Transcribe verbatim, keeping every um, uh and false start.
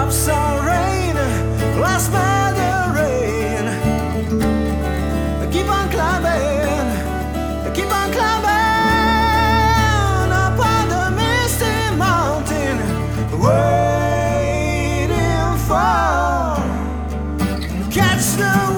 drops of rain, lost by the rain. Keep on climbing, keep on climbing up on the misty mountain, waiting for catch the